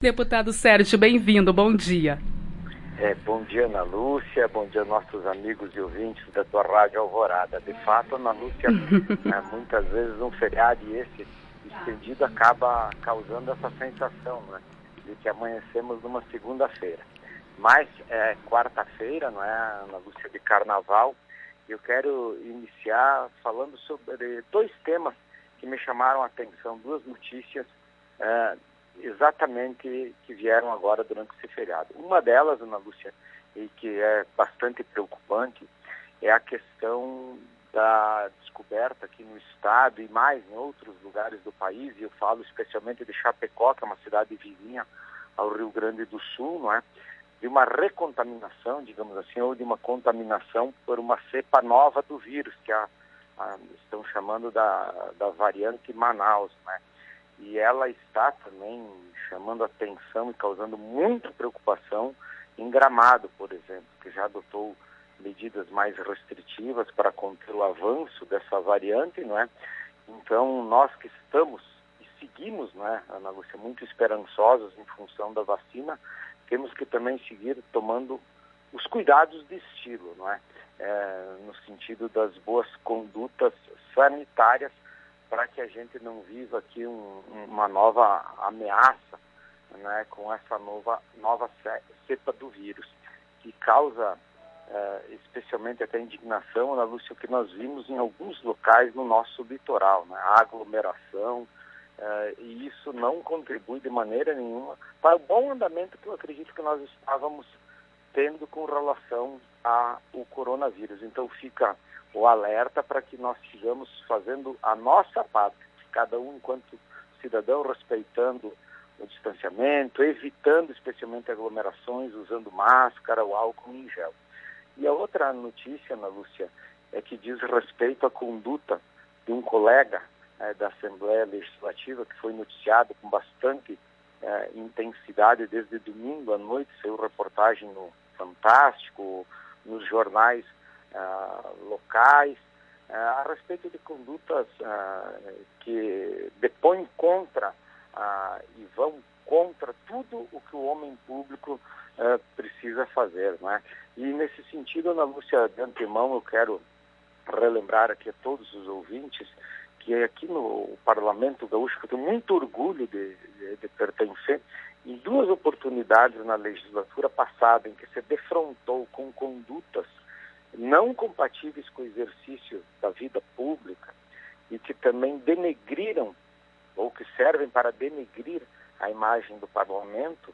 Deputado Sérgio, bem-vindo, bom dia. Bom dia, Ana Lúcia, bom dia, nossos amigos e ouvintes da tua Rádio Alvorada. De fato, Ana Lúcia, muitas vezes um feriado esse estendido acaba causando essa sensação, né, de que amanhecemos numa segunda-feira. Mas é quarta-feira, não é, Ana Lúcia, de carnaval. Eu quero iniciar falando sobre dois temas que me chamaram a atenção, duas notícias exatamente que vieram agora durante esse feriado. Uma delas, Ana Lúcia, e que é bastante preocupante, é a questão da descoberta aqui no estado e mais em outros lugares do país, e eu falo especialmente de Chapecó, que é uma cidade vizinha ao Rio Grande do Sul, não é? De uma recontaminação, digamos assim, ou de uma contaminação por uma cepa nova do vírus, que estão chamando da variante Manaus, né? E ela está também chamando atenção e causando muita preocupação em Gramado, por exemplo, que já adotou medidas mais restritivas para conter o avanço dessa variante, não é? Então, nós que estamos e seguimos, não é, Ana Lúcia, muito esperançosos em função da vacina, temos que também seguir tomando os cuidados de estilo, não é? No sentido das boas condutas sanitárias, para que a gente não viva aqui uma nova ameaça, né, com essa nova cepa do vírus, que causa especialmente até indignação, Ana Lúcia, o que nós vimos em alguns locais no nosso litoral, né, a aglomeração, e isso não contribui de maneira nenhuma para o bom andamento que eu acredito que nós estávamos tendo com relação ao coronavírus. Então fica o alerta para que nós sigamos fazendo a nossa parte, cada um enquanto cidadão, respeitando o distanciamento, evitando especialmente aglomerações, usando máscara, o álcool em gel. E a outra notícia, Ana Lúcia, é que diz respeito à conduta de um colega da Assembleia Legislativa, que foi noticiado com bastante intensidade desde domingo à noite, saiu reportagem no Fantástico, nos jornais locais, a respeito de condutas que depõem contra e vão contra tudo o que o homem público precisa fazer, não é? E nesse sentido, Ana Lúcia, de antemão, eu quero relembrar aqui a todos os ouvintes que aqui no Parlamento Gaúcho, que eu tenho muito orgulho de pertencer, em duas oportunidades na legislatura passada, em que se defrontou com condutas não compatíveis com o exercício da vida pública e que também denegriram, ou que servem para denegrir a imagem do parlamento,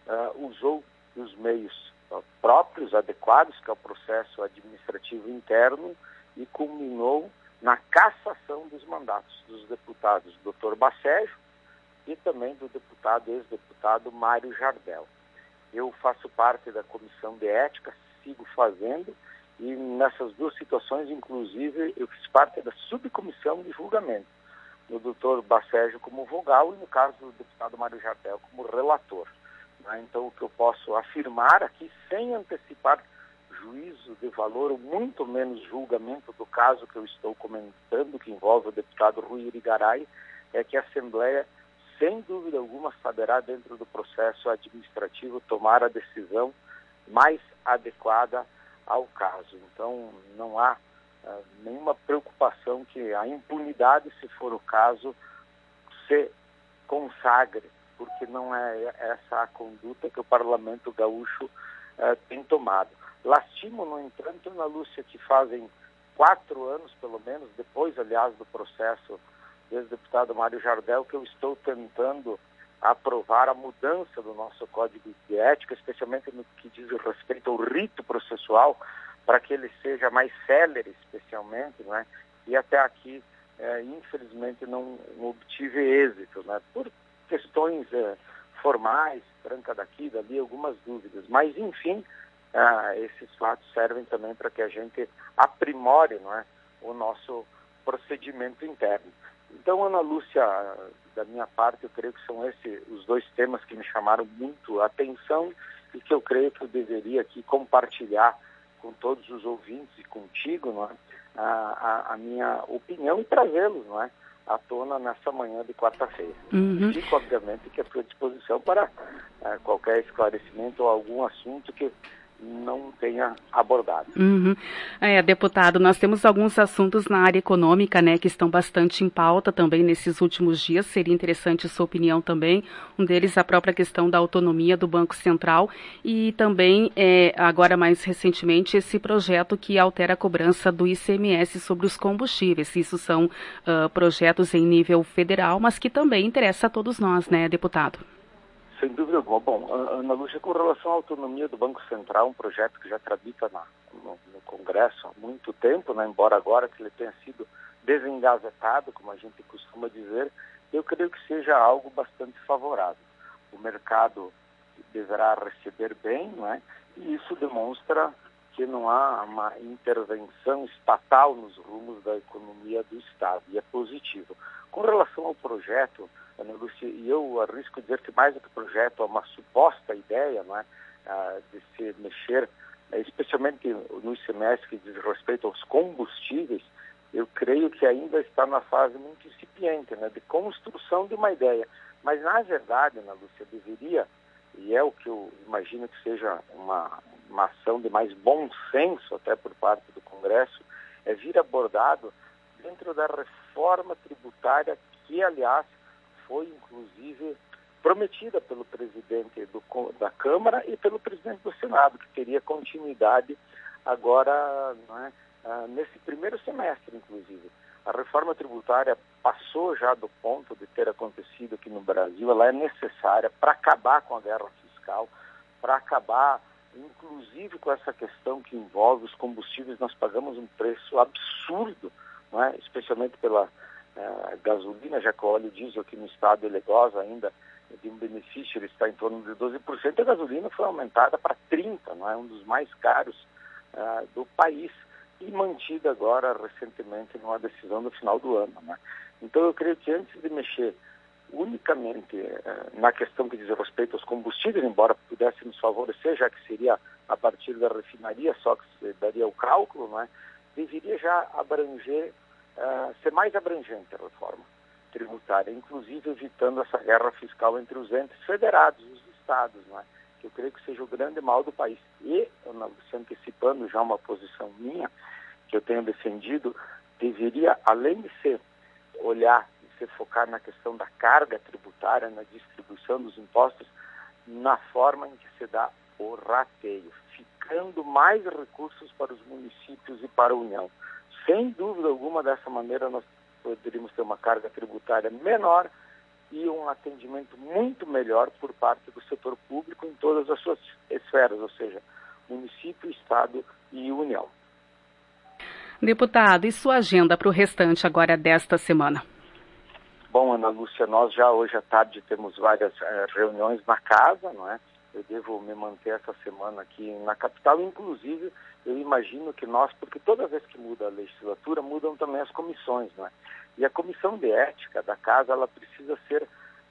usou os meios próprios, adequados, que é o processo administrativo interno, e culminou na cassação dos mandatos dos deputados Dr. Bacejo e também do ex-deputado Mário Jardel. Eu faço parte da Comissão de Ética, sigo fazendo, e nessas duas situações, inclusive, eu fiz parte da subcomissão de julgamento, no doutor Bacejo como vogal e, no caso, do deputado Mário Jardel como relator. Então, o que eu posso afirmar aqui, sem antecipar juízo de valor, ou muito menos julgamento do caso que eu estou comentando, que envolve o deputado Rui Irigaray, é que a Assembleia, sem dúvida alguma, saberá, dentro do processo administrativo, tomar a decisão mais adequada ao caso. Então, não há nenhuma preocupação que a impunidade, se for o caso, se consagre, porque não é essa a conduta que o Parlamento Gaúcho tem tomado. Lastimo, no entanto, Ana Lúcia, que fazem 4 anos, pelo menos, depois, aliás, do processo do ex-deputado Mário Jardel, que eu estou tentando aprovar a mudança do nosso Código de Ética, especialmente no que diz respeito ao rito processual, para que ele seja mais célere, especialmente, né? E até aqui, infelizmente, não obtive êxito, né? Por questões formais, tranca daqui, dali, algumas dúvidas. Mas, enfim, esses fatos servem também para que a gente aprimore, não é, o nosso procedimento interno. Então, Ana Lúcia, da minha parte, eu creio que são esses os dois temas que me chamaram muito a atenção e que eu creio que eu deveria aqui compartilhar com todos os ouvintes e contigo, não é, a minha opinião e trazê-los, não é, à tona nessa manhã de quarta-feira. Uhum. Fico, obviamente, que à sua disposição para qualquer esclarecimento ou algum assunto que não tenha abordado. Uhum. Deputado, nós temos alguns assuntos na área econômica, né, que estão bastante em pauta também nesses últimos dias. Seria interessante a sua opinião também. Um deles, a própria questão da autonomia do Banco Central e também, agora mais recentemente, esse projeto que altera a cobrança do ICMS sobre os combustíveis. Isso são projetos em nível federal, mas que também interessa a todos nós, né, deputado? Sem dúvida alguma. Bom, Ana Lúcia, com relação à autonomia do Banco Central, um projeto que já tramita no Congresso há muito tempo, né, embora agora que ele tenha sido desengavetado, como a gente costuma dizer, eu creio que seja algo bastante favorável. O mercado deverá receber bem, né, e isso demonstra que não há uma intervenção estatal nos rumos da economia do Estado, e é positivo. Com relação ao projeto, Ana Lúcia, e eu arrisco dizer que mais do que projeto, é uma suposta ideia, né, de se mexer, especialmente no ICMS que diz respeito aos combustíveis, eu creio que ainda está na fase muito incipiente, né, de construção de uma ideia. Mas, na verdade, Ana Lúcia, deveria, e é o que eu imagino que seja uma ação de mais bom senso até por parte do Congresso, é vir abordado dentro da reforma tributária que, aliás, foi inclusive prometida pelo presidente da Câmara e pelo presidente do Senado, que teria continuidade agora, né, nesse primeiro semestre, inclusive. A reforma tributária passou já do ponto de ter acontecido aqui no Brasil, ela é necessária para acabar com a guerra fiscal, para acabar, inclusive, com essa questão que envolve os combustíveis. Nós pagamos um preço absurdo, não é? Especialmente pela gasolina, já que o óleo diesel aqui no estado ele goza ainda de um benefício, ele está em torno de 12%, a gasolina foi aumentada para 30%, não é? Um dos mais caros do país, e mantida agora recentemente numa decisão no final do ano, né? Então eu creio que antes de mexer unicamente na questão que diz respeito aos combustíveis, embora pudesse nos favorecer, já que seria a partir da refinaria só que se daria o cálculo, né? Deveria já abranger, ser mais abrangente a reforma tributária, inclusive evitando essa guerra fiscal entre os entes federados, os estados, né? Que eu creio que seja o grande mal do país. E, antecipando já uma posição minha, que eu tenho defendido, deveria, além de se olhar e se focar na questão da carga tributária, na distribuição dos impostos, na forma em que se dá o rateio, ficando mais recursos para os municípios e para a União. Sem dúvida alguma, dessa maneira, nós poderíamos ter uma carga tributária menor e um atendimento muito melhor por parte do setor público em todas as suas esferas, ou seja, município, Estado e União. Deputado, e sua agenda para o restante agora desta semana? Bom, Ana Lúcia, nós já hoje à tarde temos várias reuniões na casa, não é? Eu devo me manter essa semana aqui na capital, inclusive eu imagino que nós, porque toda vez que muda a legislatura, mudam também as comissões, não é? E a comissão de ética da casa, ela precisa ser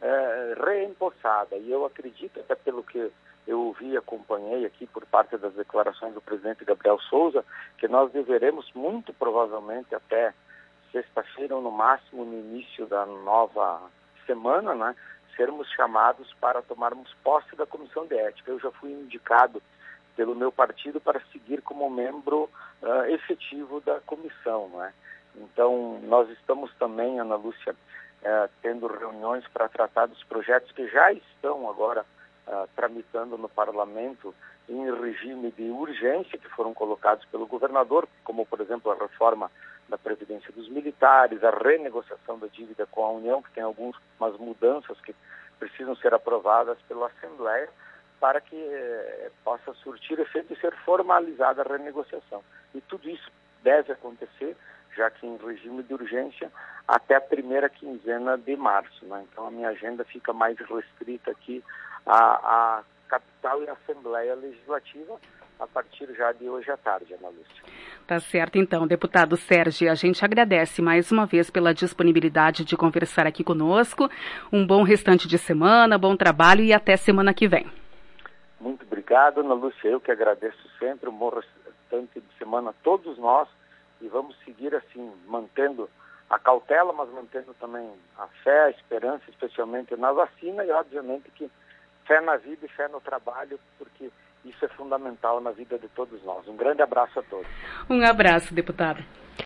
reempossada, e eu acredito, até pelo que eu ouvi e acompanhei aqui por parte das declarações do presidente Gabriel Souza, que nós deveremos muito provavelmente até sexta-feira ou no máximo no início da nova semana, né, sermos chamados para tomarmos posse da comissão de ética. Eu já fui indicado pelo meu partido para seguir como membro efetivo da comissão, né? Então, nós estamos também, Ana Lúcia, tendo reuniões para tratar dos projetos que já estão agora tramitando no parlamento em regime de urgência, que foram colocados pelo governador, como, por exemplo, a reforma da Previdência dos Militares, a renegociação da dívida com a União, que tem algumas mudanças que precisam ser aprovadas pela Assembleia para que possa surtir efeito e ser formalizada a renegociação. E tudo isso deve acontecer, já que em regime de urgência, até a primeira quinzena de março, né? Então a minha agenda fica mais restrita aqui à capital e à Assembleia Legislativa a partir já de hoje à tarde, Ana Lúcia. Tá certo, então, deputado Sérgio, a gente agradece mais uma vez pela disponibilidade de conversar aqui conosco. Um bom restante de semana, bom trabalho e até semana que vem. Muito obrigado, Ana Lúcia. Eu que agradeço sempre. Um bom restante de semana a todos nós e vamos seguir assim, mantendo a cautela, mas mantendo também a fé, a esperança, especialmente na vacina, e obviamente que fé na vida e fé no trabalho, porque isso é fundamental na vida de todos nós. Um grande abraço a todos. Um abraço, deputada.